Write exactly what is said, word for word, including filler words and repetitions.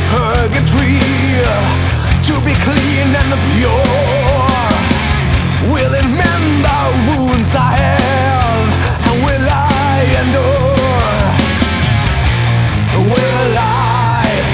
purgatory to be clean and pure. Will it mend the wounds I have, and will I endure?